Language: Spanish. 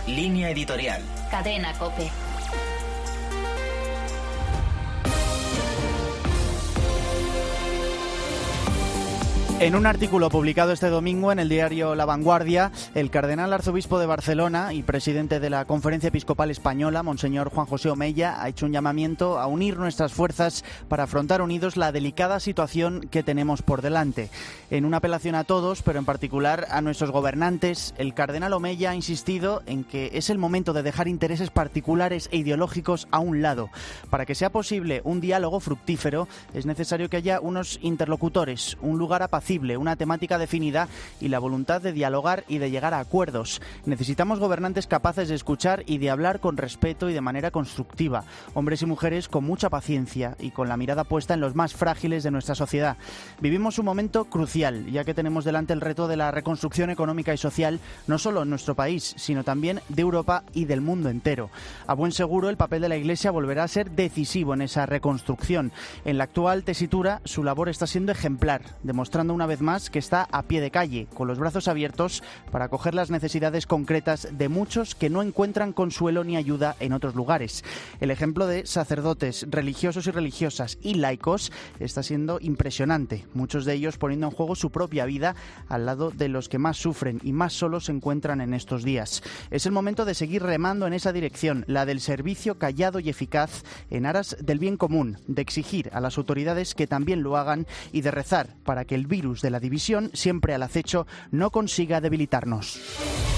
Línea editorial. Cadena COPE. En un artículo publicado este domingo en el diario La Vanguardia, el cardenal arzobispo de Barcelona y presidente de la Conferencia Episcopal Española, Monseñor Juan José Omeya, ha hecho un llamamiento a unir nuestras fuerzas para afrontar unidos la delicada situación que tenemos por delante. En una apelación a todos, pero en particular a nuestros gobernantes, el cardenal Omeya ha insistido en que es el momento de dejar intereses particulares e ideológicos a un lado. Para que sea posible un diálogo fructífero, es necesario que haya unos interlocutores, un lugar apacible, una temática definida y la voluntad de dialogar y de llegar a acuerdos. Necesitamos gobernantes capaces de escuchar y de hablar con respeto y de manera constructiva, hombres y mujeres con mucha paciencia y con la mirada puesta en los más frágiles de nuestra sociedad. Vivimos un momento crucial, ya que tenemos delante el reto de la reconstrucción económica y social, no solo en nuestro país, sino también de Europa y del mundo entero. A buen seguro, el papel de la Iglesia volverá a ser decisivo en esa reconstrucción. En la actual tesitura, su labor está siendo ejemplar, demostrando una vez más que está a pie de calle, con los brazos abiertos para acoger las necesidades concretas de muchos que no encuentran consuelo ni ayuda en otros lugares. El ejemplo de sacerdotes, religiosos y religiosas y laicos está siendo impresionante, muchos de ellos poniendo en juego su propia vida al lado de los que más sufren y más solos se encuentran en estos días. Es el momento de seguir remando en esa dirección, la del servicio callado y eficaz en aras del bien común, de exigir a las autoridades que también lo hagan y de rezar para que el virus de la división, siempre al acecho, no consiga debilitarnos.